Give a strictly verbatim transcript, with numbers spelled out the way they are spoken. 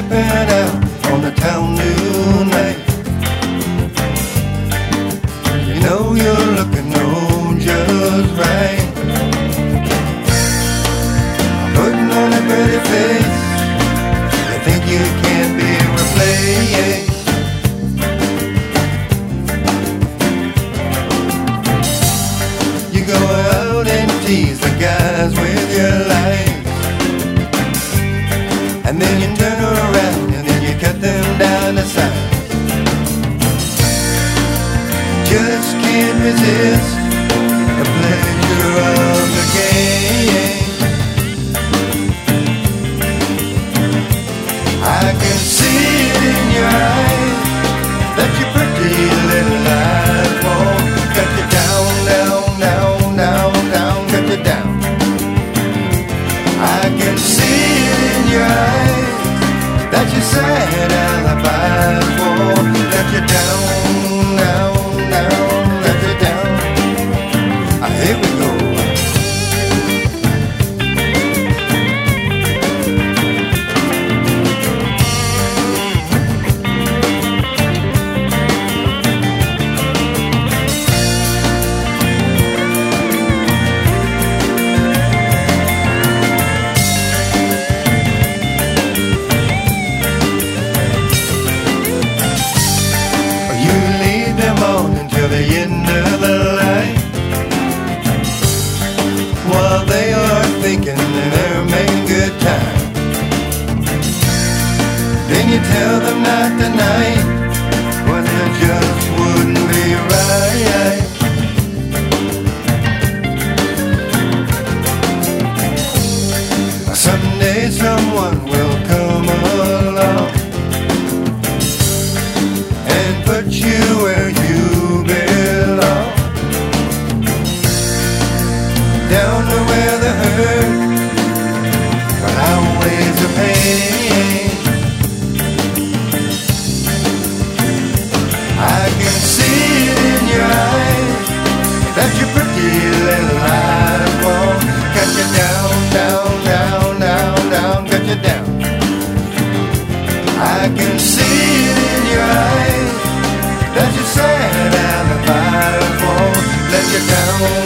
stepping out on the town tonight. You know you're looking oh just right, putting on a pretty face. You think you can't be replaced. You go out and tease the guys with your lies, and then you turn around and then you cut them down to size. Just can't resist the pleasure of the game. I can see it in your eyes that your pretty little lies won't cut you down, down, down, down, down, cut you down. I can see it in your eyes that your sad alibis won't let you down, down, down, let you down. Ah, here we go. The end of the line, while they are thinking that they're making good time. Then you tell them not tonight, when it just wouldn't be right. Someday someone will come along and put you where you belong, down to where the hurt but outweighs the pain. I can see it in your eyes that your pretty little lies won't cut you down, down, down, down, down, cut you down. I can see it in your eyes that your sad alibi won't let you down.